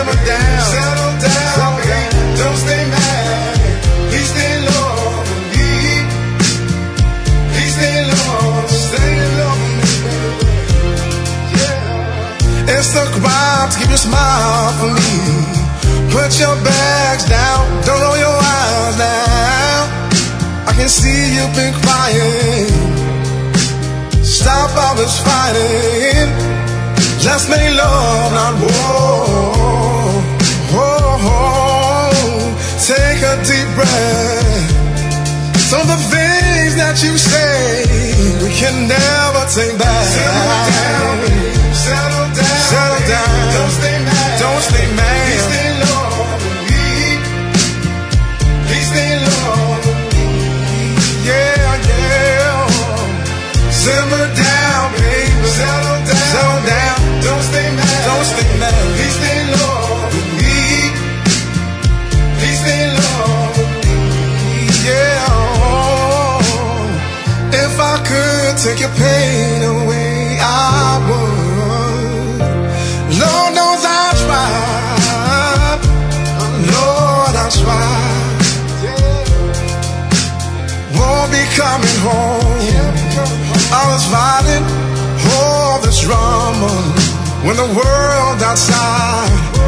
Simmer down, settle down, baby. Don't stay mad. Please stay low with me. Please stay low, stay low with me. Yeah. It's the crime to keep your smile for me. Put your bags down, don't roll your eyes down. I can see you've been crying. Stop all this fighting. Let's make love, not war. Take a deep breath. Some of the things that you say we can never take back. Settle down, baby. Settle down, settle down. Don't stay mad. Don't stay mad. Please stay low with me. Please stay low with me. Yeah, yeah. Simmer down, baby. Settle down, settle down. Don't stay mad. Don't stay mad. Please stay low with me. Please stay low with me. Yeah. If I could take your pain away, I would. Lord knows I tried. Lord, I tried. Won't be coming home. All this fighting, all this drama, when the world outside